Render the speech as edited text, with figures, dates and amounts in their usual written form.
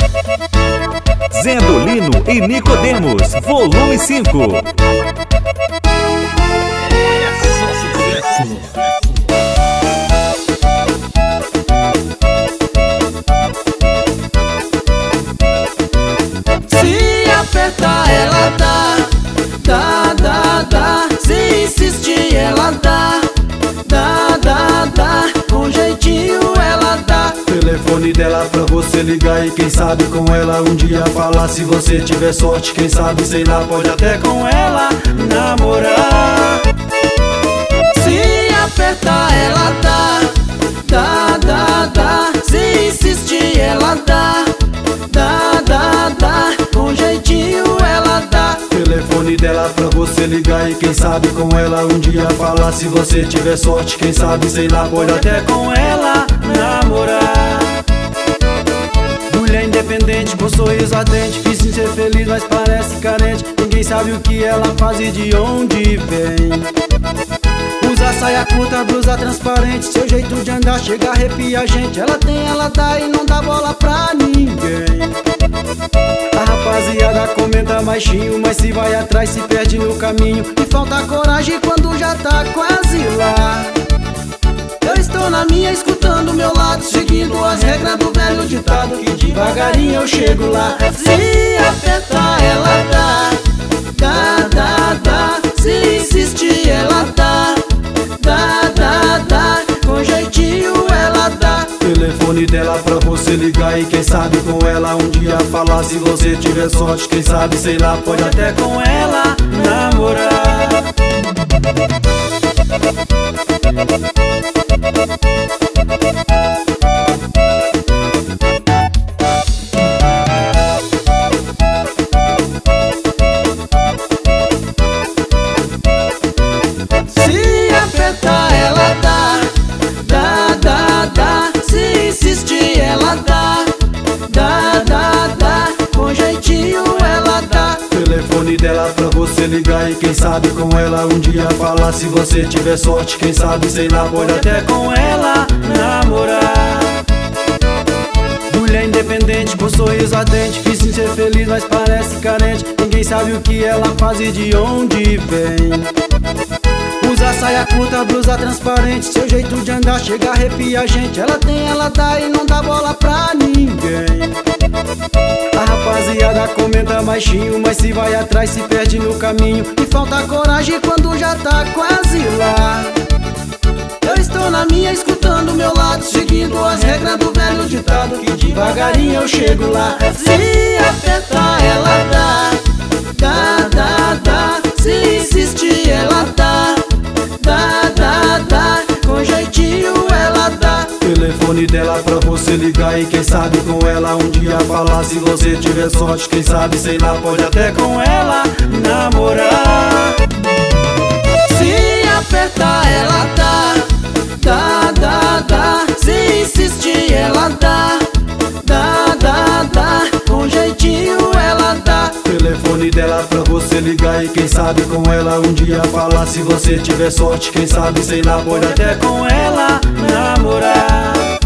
Zendolino e Nicodemos, volume 5. Se apertar ela dá, dá, dá, dá. Se insistir ela dá, dá, dá, dá. Com jeitinho ela dá. Telefone dela pra você ligar e quem sabe com ela um dia falar. Se você tiver sorte, quem sabe, sei lá, pode até com ela namorar. Se apertar ela dá, dá, dá, dá. Se insistir ela dá, dá, dá, dá. Com jeitinho ela dá. Telefone dela pra você ligar e quem sabe com ela um dia falar. Se você tiver sorte, quem sabe, sei lá, pode até com ela namorar. Mulher independente, com sorriso ardente, fiz em ser feliz, mas parece carente. Ninguém sabe o que ela faz e de onde vem. Usa saia curta, blusa transparente, seu jeito de andar chega a arrepiar a gente. Ela tem, ela dá e não dá bola pra ninguém. A rapaziada comenta baixinho, mas se vai atrás se perde no caminho. E falta coragem quando já tá quase lá. Eu estou na minha, escutando o meu lado, seguindo as regras do velho ditado, que devagarinho eu chego lá. Se apertar ela dá, dá, dá, dá. Se insistir ela dá, dá, dá, dá. Com jeitinho ela dá. Telefone dela pra você ligar e quem sabe com ela um dia falar. Se você tiver sorte, quem sabe, sei lá, pode até com ela namorar. Se apertar ela dá, dá, dá, dá. Se insistir ela dá, dá, dá, dá. Com jeitinho ela dá. Telefone dela pra você ligar e quem sabe com ela um dia falar. Se você tiver sorte, quem sabe, sei lá, pode até com ela namorar. Mulher independente, com sorriso ardente, fiz em ser feliz, mas parece carente. Ninguém sabe o que ela faz e de onde vem. Usa saia curta, blusa transparente, seu jeito de andar chega a arrepiar a gente. Ela tem, ela dá e não dá bola pra ninguém. A rapaziada comenta baixinho, mas se vai atrás se perde no caminho. E falta coragem quando já tá quase lá. Eu estou na minha, escutando o meu lado, seguindo as regras do velho ditado, que devagarinho eu chego lá. Se apertar ela dá, dá, dá, dá. Se insistir ela dá, dá, dá, dá. Com jeitinho ela dá. Telefone dela pra você ligar e quem sabe com ela um dia falar. Se você tiver sorte, quem sabe, sei lá, pode até com ela namorar. Se apertar ela dá, dá, dá, dá. Se insistir ela dá, dá, dá, dá. Com jeitinho ela dá. Telefone dela pra você ligar e quem sabe com ela um dia falar. Se você tiver sorte, quem sabe, sei lá, pode até com ela namorar.